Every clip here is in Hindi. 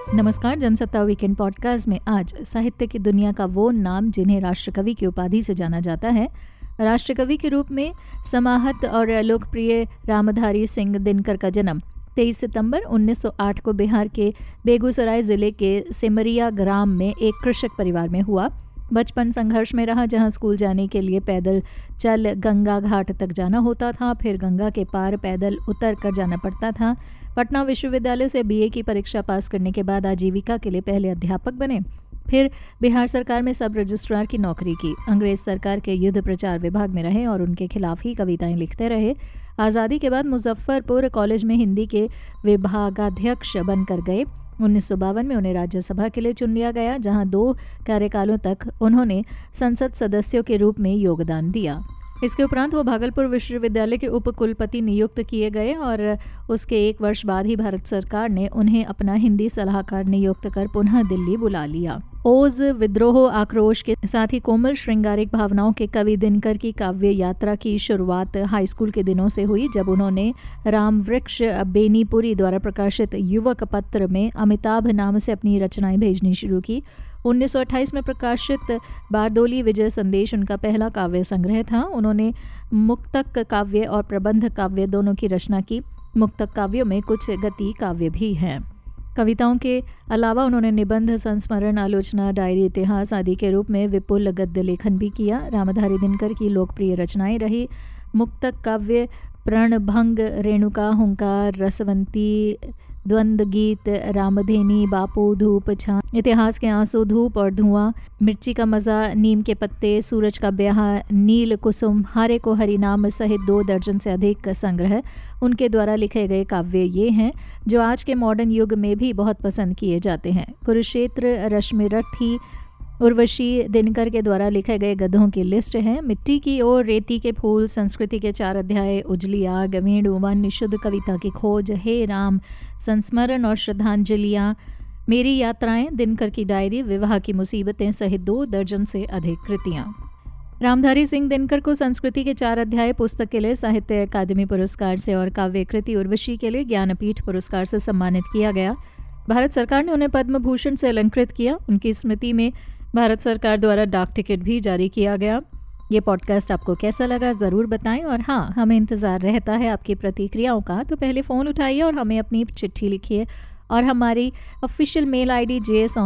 नमस्कार, जनसत्ता वीकेंड पॉडकास्ट में आज साहित्य की दुनिया का वो नाम जिन्हें राष्ट्रकवि की उपाधि से जाना जाता है। राष्ट्रकवि के रूप में समाहत और लोकप्रिय रामधारी सिंह दिनकर का जन्म 23 सितंबर 1908 को बिहार के बेगूसराय ज़िले के सिमरिया ग्राम में एक कृषक परिवार में हुआ। बचपन संघर्ष में रहा, जहां स्कूल जाने के लिए पैदल चल गंगा घाट तक जाना होता था, फिर गंगा के पार पैदल उतर कर जाना पड़ता था। पटना विश्वविद्यालय से बीए की परीक्षा पास करने के बाद आजीविका के लिए पहले अध्यापक बने, फिर बिहार सरकार में सब रजिस्ट्रार की नौकरी की। अंग्रेज सरकार के युद्ध प्रचार विभाग में रहे और उनके खिलाफ ही कविताएं लिखते रहे। आज़ादी के बाद मुजफ्फरपुर कॉलेज में हिंदी के विभागाध्यक्ष बनकर गए। 1952 में उन्हें राज्यसभा के लिए चुन लिया गया, जहां 2 कार्यकालों तक उन्होंने संसद सदस्यों के रूप में योगदान दिया। इसके उपरांत वो भागलपुर विश्वविद्यालय के उप कुलपति नियुक्त किए गए और उसके 1 वर्ष बाद ही भारत सरकार ने उन्हें अपना हिंदी सलाहकार नियुक्त कर पुनः दिल्ली बुला लिया। ओज, विद्रोह, आक्रोश के साथ ही कोमल श्रृंगारिक भावनाओं के कवि दिनकर की काव्य यात्रा की शुरुआत हाई स्कूल के दिनों से हुई, जब उन्होंने रामवृक्ष बेनीपुरी द्वारा प्रकाशित युवक पत्र में अमिताभ नाम से अपनी रचनाएं भेजनी शुरू की। 1928 में प्रकाशित बारदोली विजय संदेश उनका पहला काव्य संग्रह था। उन्होंने मुक्तक काव्य और प्रबंध काव्य दोनों की रचना की। मुक्तक काव्यों में कुछ गति काव्य भी हैं। कविताओं के अलावा उन्होंने निबंध, संस्मरण, आलोचना, डायरी, इतिहास आदि के रूप में विपुल गद्य लेखन भी किया। रामधारी दिनकर की लोकप्रिय रचनाएं रही मुक्तक काव्य, प्रणभंग, रेणुका, हुंकार, रसवंती, द्वंद्व गीत, रामधेनी, बापू, धूप, छां, इतिहास के आंसू, धूप और धुआं, मिर्ची का मज़ा, नीम के पत्ते, सूरज का ब्याह, नील कुसुम, हारे को हरिनाम सहित 2 दर्जन से अधिक संग्रह उनके द्वारा लिखे गए काव्य ये हैं जो आज के मॉडर्न युग में भी बहुत पसंद किए जाते हैं। कुरुक्षेत्र, रश्मिरथी, उर्वशी दिनकर के द्वारा लिखे गए गद्यों की लिस्ट है। मिट्टी की ओर, रेती के फूल, संस्कृति के 4 अध्याय, उजली आग, वेणुवन, शुद्ध कविता की खोज, हे राम, संस्मरण और श्रद्धांजलियाँ, मेरी यात्राएं, दिनकर की डायरी, विवाह की मुसीबतें सहित 2 दर्जन से अधिक कृतियाँ। रामधारी सिंह दिनकर को संस्कृति के 4 अध्याय पुस्तक के लिए साहित्य अकादमी पुरस्कार से और काव्य कृति उर्वशी के लिए ज्ञानपीठ पुरस्कार से सम्मानित किया गया। भारत सरकार ने उन्हें पद्म भूषण से अलंकृत किया। उनकी स्मृति में भारत सरकार द्वारा डाक टिकट भी जारी किया गया। ये पॉडकास्ट आपको कैसा लगा ज़रूर बताएं, और हाँ, हमें इंतज़ार रहता है आपकी प्रतिक्रियाओं का। तो पहले फ़ोन उठाइए और हमें अपनी चिट्ठी लिखिए और हमारी ऑफिशियल मेल आईडी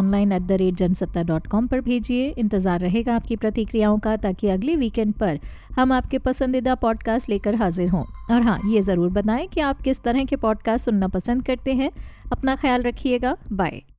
jsonline@jansatta.com पर भेजिए। इंतज़ार रहेगा आपकी प्रतिक्रियाओं का, ताकि अगले वीकेंड पर हम आपके पसंदीदा पॉडकास्ट लेकर हाजिर हों। और हाँ, ये ज़रूर बताएं कि आप किस तरह के पॉडकास्ट सुनना पसंद करते हैं। अपना ख्याल रखिएगा। बाय।